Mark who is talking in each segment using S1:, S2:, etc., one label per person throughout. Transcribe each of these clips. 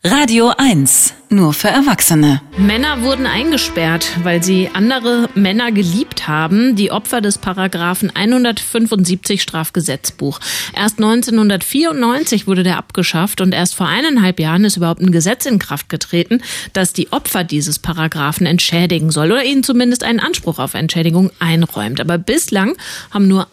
S1: Radio 1, nur für Erwachsene.
S2: Männer wurden eingesperrt, weil sie andere Männer geliebt haben. Die Opfer des Paragraphen 175 Strafgesetzbuch. Erst 1994 wurde der abgeschafft und erst vor 1,5 Jahren ist überhaupt ein Gesetz in Kraft getreten, das die Opfer dieses Paragraphen entschädigen soll oder ihnen zumindest einen Anspruch auf Entschädigung einräumt. Aber bislang haben nur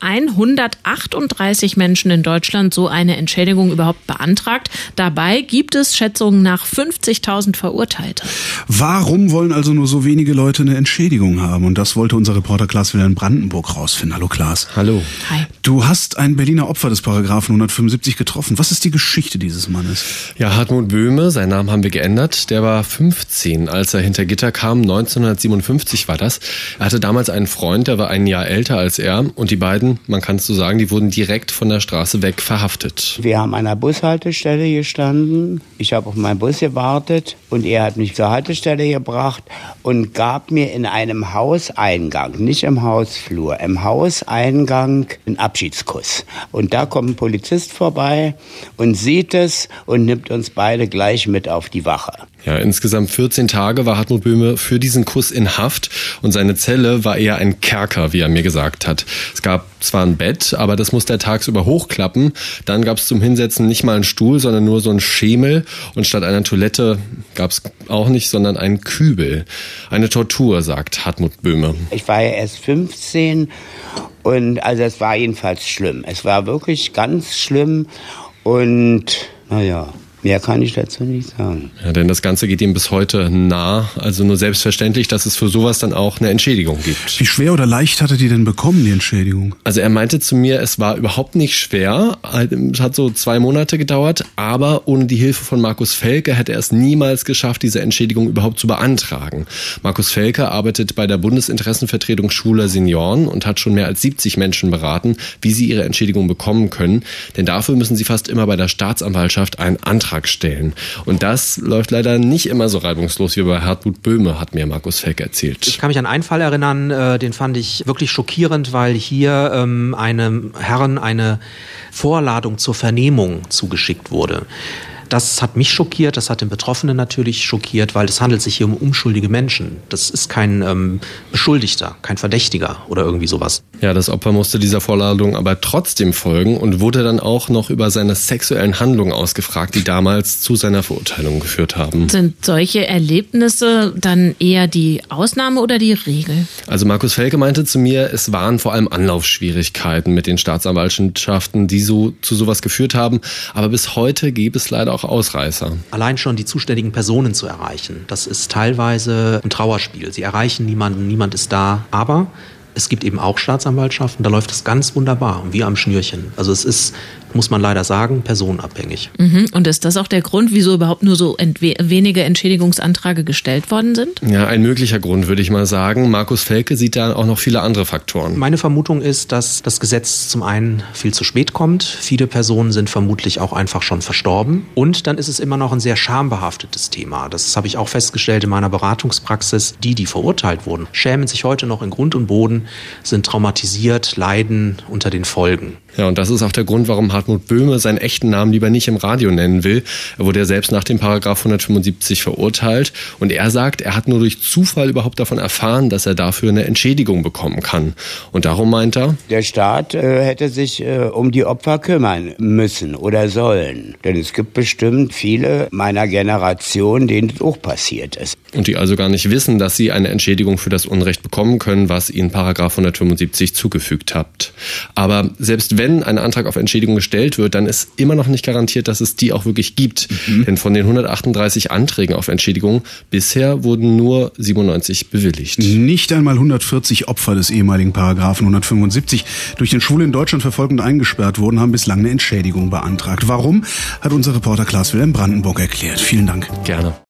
S2: 138 Menschen in Deutschland so eine Entschädigung überhaupt beantragt. Dabei gibt es Schätzungen nach 50.000 Verurteilte.
S3: Warum wollen also nur so wenige Leute eine Entschädigung haben? Und das wollte unser Reporter Klaas wieder in Brandenburg rausfinden. Hallo Klaas.
S4: Hallo.
S2: Hi.
S3: Du hast ein Berliner Opfer des Paragraphen 175 getroffen. Was ist die Geschichte dieses Mannes?
S4: Ja, Hartmut Böhme, seinen Namen haben wir geändert. Der war 15, als er hinter Gitter kam. 1957 war das. Er hatte damals einen Freund, der war ein Jahr älter als er. Und die beiden, man kann es so sagen, die wurden direkt von der Straße weg verhaftet.
S5: Wir haben an einer Bushaltestelle gestanden. Ich habe auf meinen Bus gewartet und er hat mich zur Haltestelle gebracht und gab mir in einem Hauseingang, nicht im Hausflur, im Hauseingang einen Abschiedskuss. Und da kommt ein Polizist vorbei und sieht es und nimmt uns beide gleich mit auf die Wache.
S4: Ja, insgesamt 14 Tage war Hartmut Böhme für diesen Kuss in Haft und seine Zelle war eher ein Kerker, wie er mir gesagt hat. Es gab zwar ein Bett, aber das musste er tagsüber hochklappen. Dann gab es zum Hinsetzen nicht mal einen Stuhl, sondern nur so einen Schemel und statt einer Toilette gab es auch nicht, sondern einen Kübel. Eine Tortur, sagt Hartmut Böhme.
S5: Ich war ja erst 15 und also es war jedenfalls schlimm. Es war wirklich ganz schlimm und naja. Mehr kann ich dazu nicht sagen.
S4: Ja, denn das Ganze geht ihm bis heute nah. Also nur selbstverständlich, dass es für sowas dann auch eine Entschädigung gibt.
S3: Wie schwer oder leicht hatte die denn bekommen, die Entschädigung?
S4: Also er meinte zu mir, es war überhaupt nicht schwer. Es hat so 2 Monate gedauert. Aber ohne die Hilfe von Markus Felke hätte er es niemals geschafft, diese Entschädigung überhaupt zu beantragen. Markus Felke arbeitet bei der Bundesinteressenvertretung Schwuler Senioren und hat schon mehr als 70 Menschen beraten, wie sie ihre Entschädigung bekommen können. Denn dafür müssen sie fast immer bei der Staatsanwaltschaft einen Antrag stellen. Und das läuft leider nicht immer so reibungslos wie bei Hartmut Böhme, hat mir Markus Felke erzählt.
S6: Ich kann mich an einen Fall erinnern, den fand ich wirklich schockierend, weil hier einem Herrn eine Vorladung zur Vernehmung zugeschickt wurde. Das hat mich schockiert, das hat den Betroffenen natürlich schockiert, weil es handelt sich hier um unschuldige Menschen. Das ist kein Beschuldigter, kein Verdächtiger oder irgendwie sowas.
S4: Ja, das Opfer musste dieser Vorladung aber trotzdem folgen und wurde dann auch noch über seine sexuellen Handlungen ausgefragt, die damals zu seiner Verurteilung geführt haben.
S2: Sind solche Erlebnisse dann eher die Ausnahme oder die Regel?
S4: Also Markus Felke meinte zu mir, es waren vor allem Anlaufschwierigkeiten mit den Staatsanwaltschaften, die so zu sowas geführt haben. Aber bis heute gäbe es leider auch Ausreißer.
S6: Allein schon die zuständigen Personen zu erreichen, das ist teilweise ein Trauerspiel. Sie erreichen niemanden, niemand ist da. Aber es gibt eben auch Staatsanwaltschaften, da läuft es ganz wunderbar, wie am Schnürchen. Also es ist, muss man leider sagen, personenabhängig.
S2: Und ist das auch der Grund, wieso überhaupt nur so wenige Entschädigungsanträge gestellt worden sind?
S4: Ja, ein möglicher Grund, würde ich mal sagen. Markus Felke sieht da auch noch viele andere Faktoren.
S6: Meine Vermutung ist, dass das Gesetz zum einen viel zu spät kommt. Viele Personen sind vermutlich auch einfach schon verstorben. Und dann ist es immer noch ein sehr schambehaftetes Thema. Das habe ich auch festgestellt in meiner Beratungspraxis. Die verurteilt wurden, schämen sich heute noch in Grund und Boden, sind traumatisiert, leiden unter den Folgen.
S4: Ja, und das ist auch der Grund, warum Hartmut Böhme seinen echten Namen lieber nicht im Radio nennen will. Er wurde ja selbst nach dem Paragraph 175 verurteilt. Und er sagt, er hat nur durch Zufall überhaupt davon erfahren, dass er dafür eine Entschädigung bekommen kann. Und darum meint er,
S5: der Staat hätte sich um die Opfer kümmern müssen oder sollen. Denn es gibt bestimmt viele meiner Generation, denen das auch passiert ist.
S4: Und die also gar nicht wissen, dass sie eine Entschädigung für das Unrecht bekommen können, was ihnen Paragraph 175 zugefügt hat. Aber selbst wenn ein Antrag auf Entschädigung gestellt wird, dann ist immer noch nicht garantiert, dass es die auch wirklich gibt. Denn von den 138 Anträgen auf Entschädigung bisher wurden nur 97 bewilligt.
S3: Nicht einmal 140 Opfer des ehemaligen Paragraphen 175 durch den Schwulen in Deutschland verfolgt und eingesperrt wurden, haben bislang eine Entschädigung beantragt. Warum, hat unser Reporter Klaas wieder in Brandenburg erklärt. Vielen Dank.
S4: Gerne.